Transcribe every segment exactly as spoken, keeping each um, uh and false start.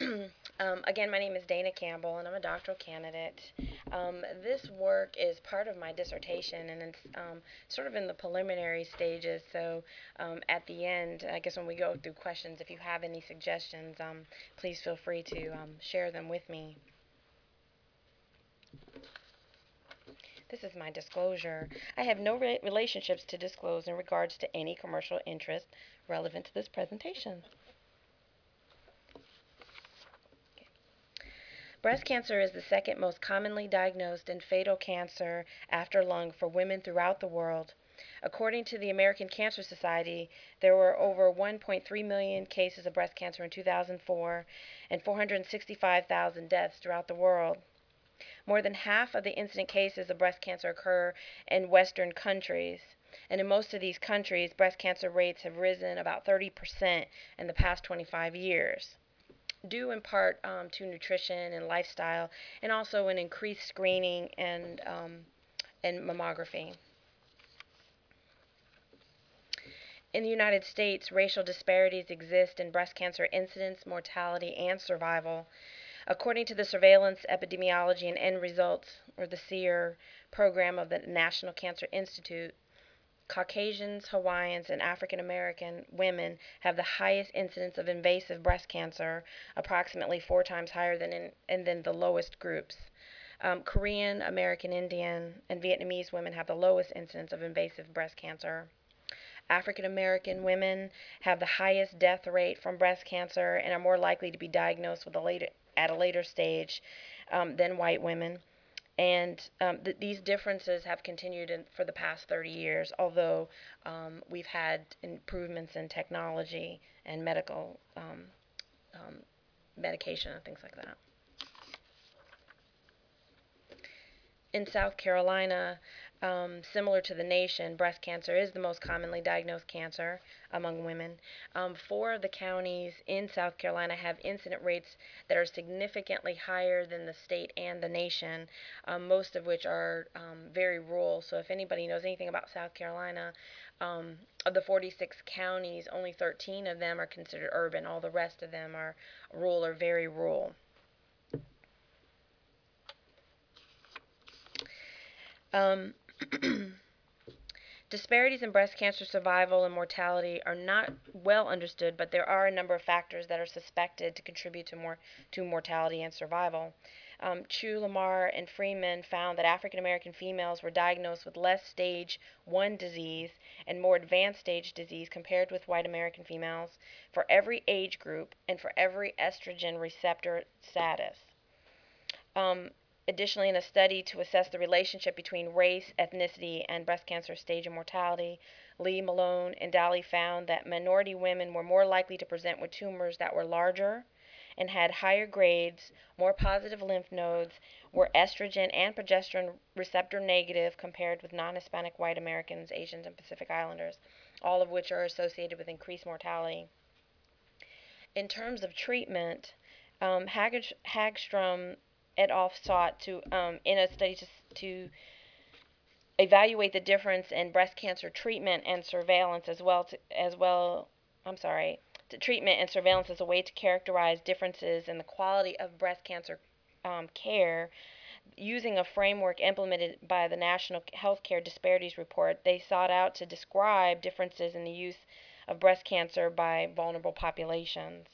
Um, again, my name is Dana Campbell, and I'm a doctoral candidate. Um, this work is part of my dissertation, and it's um, sort of in the preliminary stages. So, um, at the end, I guess when we go through questions, if you have any suggestions, um, please feel free to um, share them with me. This is my disclosure. I have no re- relationships to disclose in regards to any commercial interest relevant to this presentation. Breast cancer is the second most commonly diagnosed and fatal cancer after lung for women throughout the world. According to the American Cancer Society, there were over one point three million cases of breast cancer in two thousand four and four hundred sixty-five thousand deaths throughout the world. More than half of the incident cases of breast cancer occur in Western countries. And in most of these countries, breast cancer rates have risen about thirty percent in the past twenty-five years, due in part um, to nutrition and lifestyle, and also an increased screening and um, and mammography. In the United States, racial disparities exist in breast cancer incidence, mortality, and survival. According to the Surveillance, Epidemiology, and End Results, or the SEER program of the National Cancer Institute, Caucasians, Hawaiians, and African American women have the highest incidence of invasive breast cancer, approximately four times higher than in, and than the lowest groups. Um, Korean, American Indian, and Vietnamese women have the lowest incidence of invasive breast cancer. African American women have the highest death rate from breast cancer and are more likely to be diagnosed with a later, at a later stage um, than white women. And um, th- these differences have continued in, for the past thirty years, although um, we've had improvements in technology and medical um, um, medication and things like that. In South Carolina, um, similar to the nation, breast cancer is the most commonly diagnosed cancer among women. Um, four of the counties in South Carolina have incident rates that are significantly higher than the state and the nation, um, most of which are um, very rural. So, if anybody knows anything about South Carolina, um, of the forty-six counties, only thirteen of them are considered urban. All the rest of them are rural or very rural. Um, Disparities in breast cancer survival and mortality are not well understood, but there are a number of factors that are suspected to contribute to more to mortality and survival. Um, Chu, Lamar, and Freeman found that African American females were diagnosed with less stage one disease and more advanced stage disease compared with white American females for every age group and for every estrogen receptor status. Um, Additionally, in a study to assess the relationship between race, ethnicity, and breast cancer stage and mortality, Lee, Malone, and Daly found that minority women were more likely to present with tumors that were larger and had higher grades, more positive lymph nodes, were estrogen and progesterone receptor negative compared with non Hispanic white Americans, Asians, and Pacific Islanders, all of which are associated with increased mortality. In terms of treatment, um, Hagstrom et al. Sought to, um, in a study to, to evaluate the difference in breast cancer treatment and surveillance as well to, as well, I'm sorry, to treatment and surveillance as a way to characterize differences in the quality of breast cancer um, care using a framework implemented by the National Healthcare Disparities Report. They sought out to describe differences in the use of breast cancer by vulnerable populations.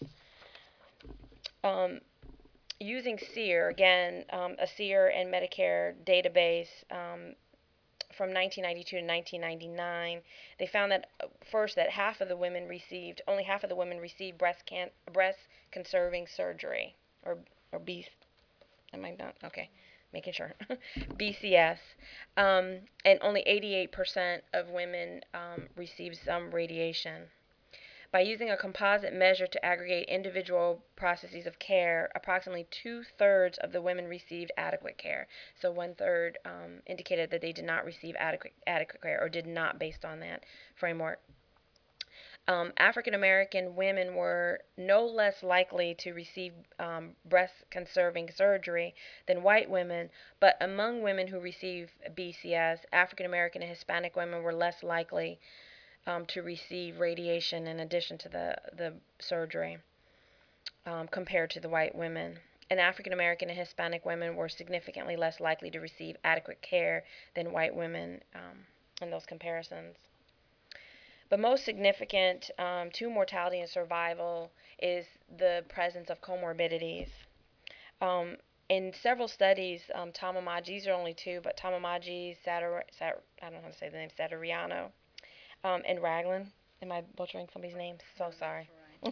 Um, Using SEER, again, um, a SEER and Medicare database um, from nineteen ninety-two to nineteen ninety-nine, they found that uh, first that half of the women received, only half of the women received breast can breast conserving surgery, or or B. Am I not okay? Making sure. B C S, um, and only eighty-eight percent of women um, received some radiation. By using a composite measure to aggregate individual processes of care, approximately two thirds of the women received adequate care. So one third um, indicated that they did not receive adequate adequate care or did not based on that framework. Um, African American women were no less likely to receive um, breast conserving surgery than white women, but among women who receive B C S, African American and Hispanic women were less likely um, to receive radiation in addition to the, the surgery. um, compared to the white women. And African American and Hispanic women were significantly less likely to receive adequate care than white women um, in those comparisons. But most significant um, to mortality and survival is the presence of comorbidities. Um, in several studies, um, Tamamaji, these are only two, but Tamamaji, Satar, Sat, I don't know how to say the name, Satariano, um, and Raglan. Am I butchering somebody's name? So sorry.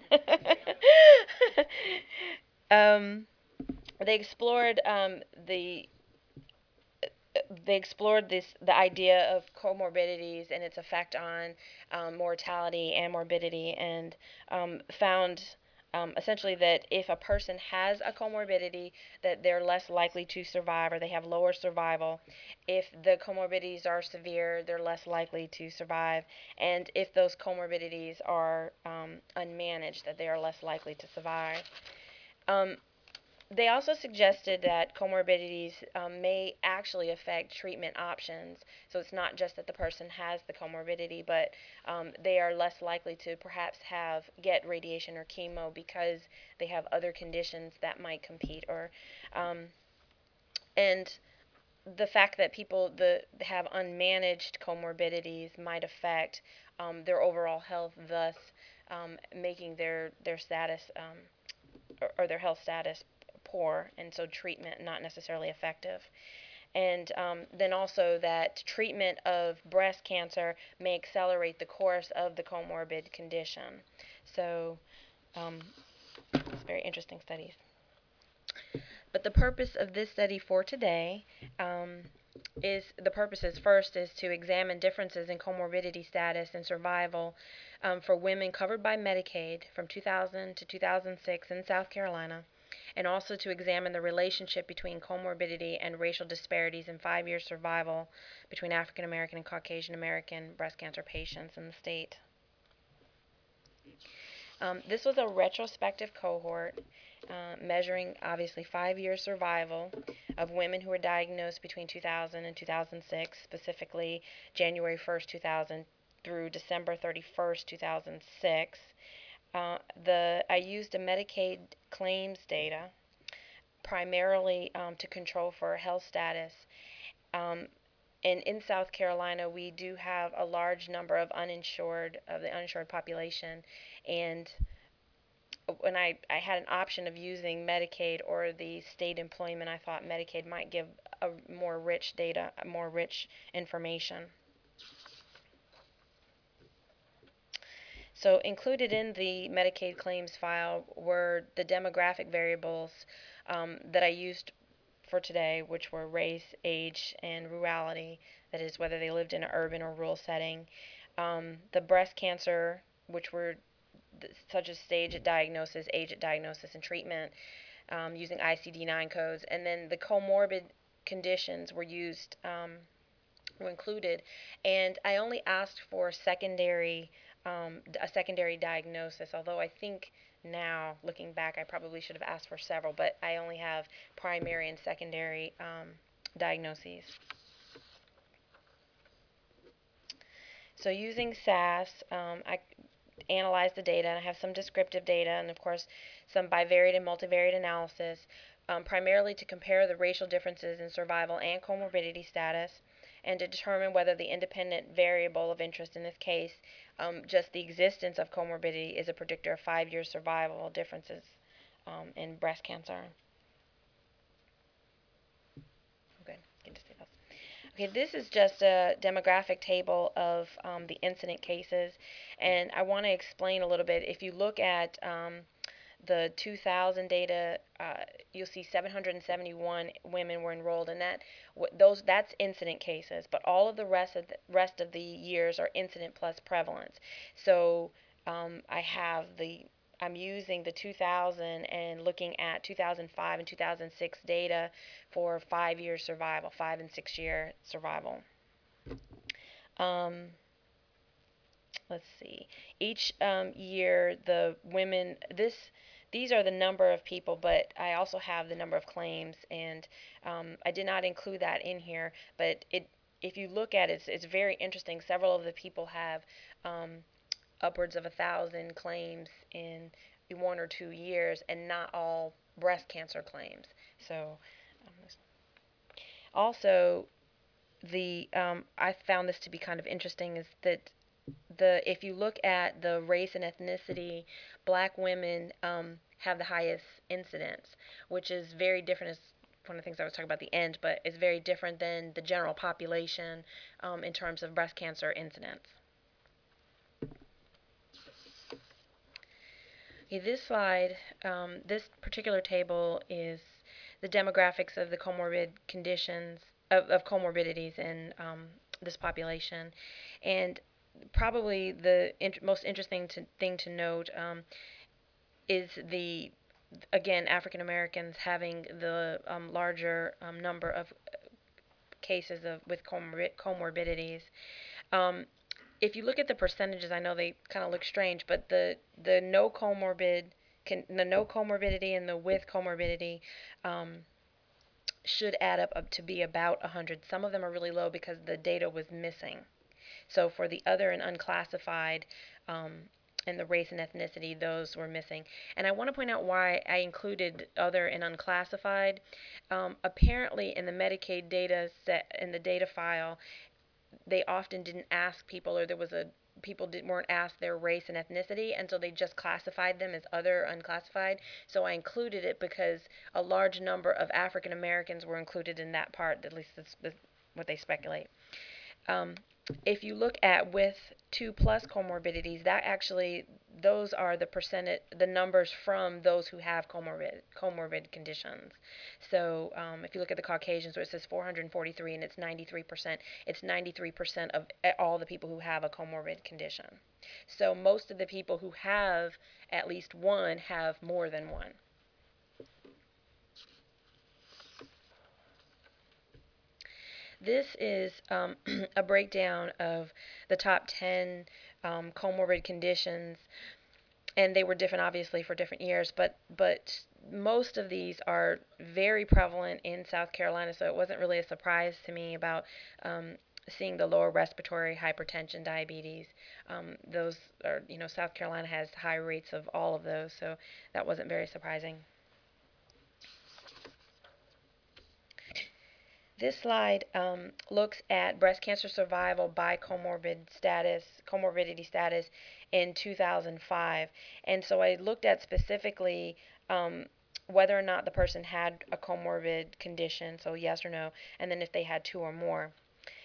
um, they explored um, the they explored this the idea of comorbidities and its effect on um, mortality and morbidity, and um, found um, essentially that if a person has a comorbidity, that they're less likely to survive or they have lower survival. If the comorbidities are severe, they're less likely to survive, and if those comorbidities are um, unmanaged, that they are less likely to survive. Um, they also suggested that comorbidities um, may actually affect treatment options. So it's not just that the person has the comorbidity, but um, they are less likely to perhaps have get radiation or chemo because they have other conditions that might compete. Or um, and the fact that people the have unmanaged comorbidities might affect um, their overall health, thus um, making their their status um, or, or their health status poor, and so treatment not necessarily effective. And um, then also that treatment of breast cancer may accelerate the course of the comorbid condition. So um, it's very interesting studies. But the purpose of this study for today um, is the purpose is first is to examine differences in comorbidity status and survival um, for women covered by Medicaid from two thousand to two thousand six in South Carolina, and also to examine the relationship between comorbidity and racial disparities in five-year survival between African American and Caucasian American breast cancer patients in the state. Um, this was a retrospective cohort uh, measuring obviously five-year survival of women who were diagnosed between two thousand and two thousand six, specifically January first, two thousand through December thirty-first, two thousand six. Uh, the I used a Medicaid claims data primarily um, to control for health status. Um, and in South Carolina, we do have a large number of uninsured of the uninsured population, and when I, I had an option of using Medicaid or the state employment, I thought Medicaid might give a more rich data, more rich information. So included in the Medicaid claims file were the demographic variables um, that I used for today, which were race, age, and rurality, that is, whether they lived in an urban or rural setting. Um, the breast cancer, which were such as stage at diagnosis, age at diagnosis, and treatment um, using I C D nine codes. And then the comorbid conditions were used, um, were included. And I only asked for secondary, um, a secondary diagnosis, although I think now, looking back, I probably should have asked for several, but I only have primary and secondary um, diagnoses. So using S A S, um, I analyze the data, and I have some descriptive data, and of course some bivariate and multivariate analysis, um, primarily to compare the racial differences in survival and comorbidity status, and to determine whether the independent variable of interest, in this case um, just the existence of comorbidity, is a predictor of five-year survival differences um, in breast cancer. Okay, get to see those. Okay, this is just a demographic table of um, the incident cases, and I want to explain a little bit. If you look at um, the two thousand data, uh, you'll see seven hundred seventy-one women were enrolled in that. Those that's incident cases, but all of the rest of the rest of the years are incident plus prevalence. So um, I have the I'm using the two thousand and looking at two thousand five and two thousand six data for five year survival, five and six year survival. Um, let's see. Each um, year, the women, this, these are the number of people, but I also have the number of claims, and um, I did not include that in here, but it, if you look at it, it's, it's very interesting. Several of the people have um, upwards of a thousand claims in one or two years and not all breast cancer claims. So, um, also, the um, I found this to be kind of interesting is that the if you look at the race and ethnicity, black women um, have the highest incidence, which is very different. As one of the things I was talking about at the end, but is very different than the general population um, in terms of breast cancer incidence. Okay, this slide, um, this particular table is the demographics of the comorbid conditions of, of comorbidities in um, this population, and probably the int- most interesting to, thing to note um, is the again African Americans having the um, larger um, number of cases of with comorbid- comorbidities. Um, if you look at the percentages, I know they kind of look strange, but the the no comorbid can the no comorbidity and the with comorbidity um, should add up, up to be about one hundred. Some of them are really low because the data was missing. So for the other and unclassified um, and the race and ethnicity, those were missing. And I want to point out why I included other and unclassified. Um, apparently, in the Medicaid data set in the data file, they often didn't ask people, or there was a people didn't weren't asked their race and ethnicity, and so they just classified them as other unclassified. So I included it because a large number of African Americans were included in that part. At least that's, that's what they speculate. Um, if you look at with two plus comorbidities, that actually those are the percentage, the numbers from those who have comorbid comorbid conditions. So um, if you look at the Caucasians, where it says four hundred forty-three and it's ninety-three percent, it's ninety-three percent of all the people who have a comorbid condition. So most of the people who have at least one have more than one. This is um, a breakdown of the top ten um, comorbid conditions, and they were different, obviously, for different years. But but most of these are very prevalent in South Carolina, so it wasn't really a surprise to me about um, seeing the lower respiratory hypertension, diabetes. Um, those are, you know, South Carolina has high rates of all of those, so that wasn't very surprising. This slide um, looks at breast cancer survival by comorbid status, comorbidity status in two thousand five. And so I looked at specifically um, whether or not the person had a comorbid condition, so yes or no, and then if they had two or more.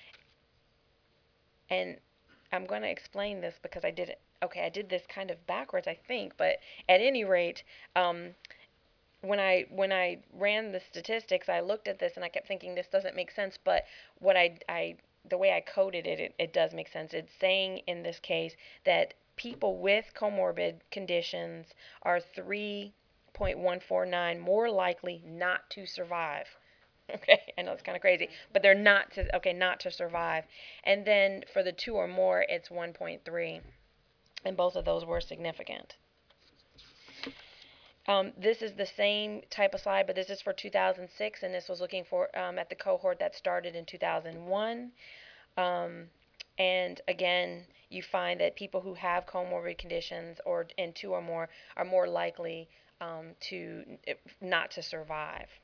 And I'm going to explain this because I did it. Okay, I did this kind of backwards, I think, but at any rate, um, when I when I ran the statistics, I looked at this and I kept thinking this doesn't make sense. But what I I the way I coded it, it, it does make sense. It's saying in this case that people with comorbid conditions are three point one four nine more likely not to survive. Okay, I know it's kind of crazy, but they're not to okay not to survive. And then for the two or more, it's one point three, and both of those were significant. Um, this is the same type of slide, but this is for two thousand six, and this was looking for um, at the cohort that started in two thousand one. Um, and again, you find that people who have comorbid conditions or and two or more are more likely um, to not to survive.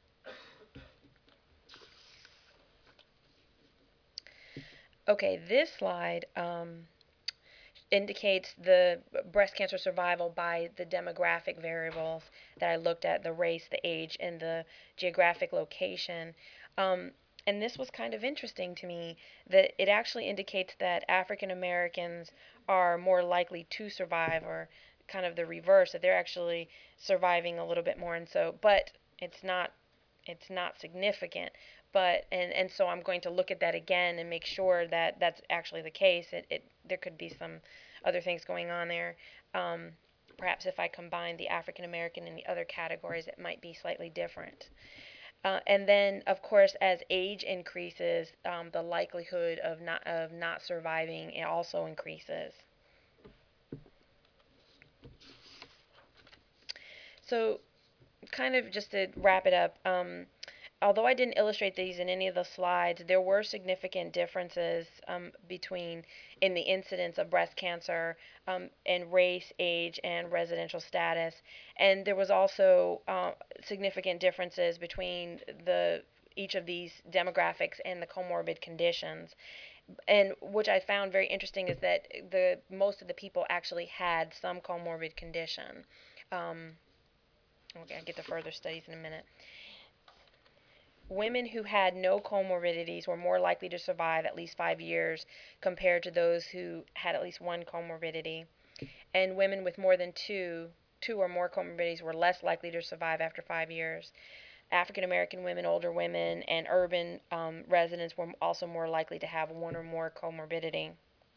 Okay, this slide um, indicates the breast cancer survival by the demographic variables that I looked at: the race, the age, and the geographic location. Um, and this was kind of interesting to me that it actually indicates that African Americans are more likely to survive, or kind of the reverse, that they're actually surviving a little bit more. And so, but it's not it's not significant. But and and so I'm going to look at that again and make sure that that's actually the case. It, it there could be some other things going on there. Um, perhaps if I combine the African American and the other categories, it might be slightly different. Uh, and then, of course, as age increases, um, the likelihood of not of not surviving it also increases. So, kind of just to wrap it up, um, although I didn't illustrate these in any of the slides, there were significant differences um, between in the incidence of breast cancer um, in race, age, and residential status. And there was also uh, significant differences between the each of these demographics and the comorbid conditions. And which I found very interesting is that the most of the people actually had some comorbid condition. Um, okay, I'll get to further studies in a minute. Women who had no comorbidities were more likely to survive at least five years compared to those who had at least one comorbidity. And women with more than two, two or more comorbidities were less likely to survive after five years. African American women, older women, and urban um, residents were also more likely to have one or more comorbidity.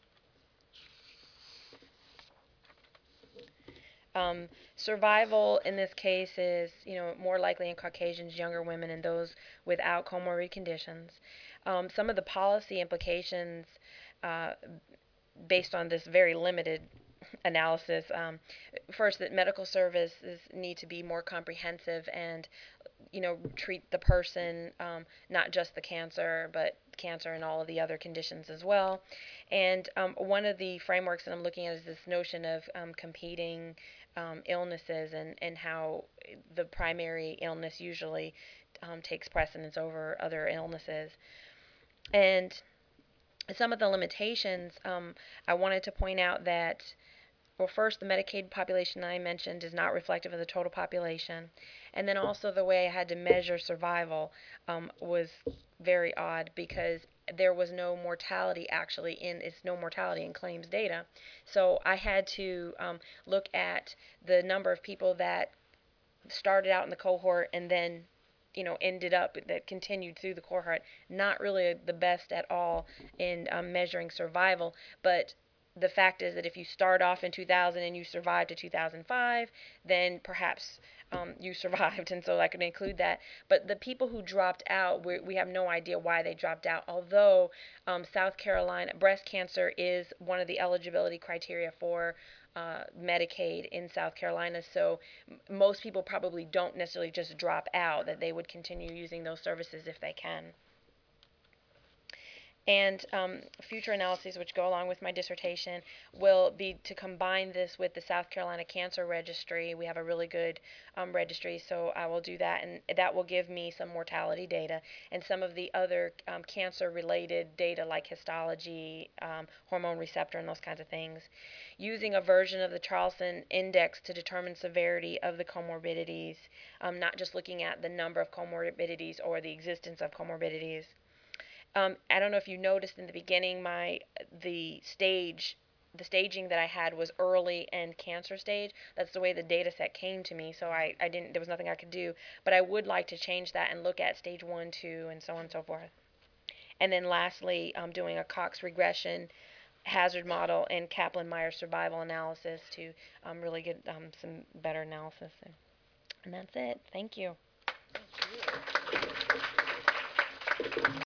Um, survival in this case is, you know, more likely in Caucasians, younger women, and those without comorbid conditions. Um, some of the policy implications uh, based on this very limited analysis. Um, first, that medical services need to be more comprehensive and, you know, treat the person, um, not just the cancer, but cancer and all of the other conditions as well. And um, one of the frameworks that I'm looking at is this notion of um, competing um, illnesses and, and how the primary illness usually um, takes precedence over other illnesses. And some of the limitations, um, I wanted to point out that, well, first, the Medicaid population I mentioned is not reflective of the total population. And then also the way I had to measure survival um, was very odd because there was no mortality actually in, it's no mortality in claims data. So I had to um, look at the number of people that started out in the cohort and then, you know, ended up that continued through the cohort. Not really the best at all in um, measuring survival, but the fact is that if you start off in two thousand and you survived to two thousand five, then perhaps um, you survived, and so I could include that. But the people who dropped out, we, we have no idea why they dropped out, although um, South Carolina, breast cancer is one of the eligibility criteria for uh, Medicaid in South Carolina. So m- most people probably don't necessarily just drop out, that they would continue using those services if they can. And um, future analyses, which go along with my dissertation, will be to combine this with the South Carolina Cancer Registry. We have a really good um, registry, so I will do that, and that will give me some mortality data and some of the other um, cancer-related data like histology, um, hormone receptor, and those kinds of things. Using a version of the Charlson Index to determine severity of the comorbidities, um, not just looking at the number of comorbidities or the existence of comorbidities. Um, I don't know if you noticed in the beginning, my the stage, the staging that I had was early and cancer stage. That's the way the data set came to me. So I, I didn't. There was nothing I could do. But I would like to change that and look at stage one, two, and so on and so forth. And then lastly, um, doing a Cox regression hazard model and Kaplan-Meier survival analysis to um, really get um, some better analysis. And that's it. Thank you.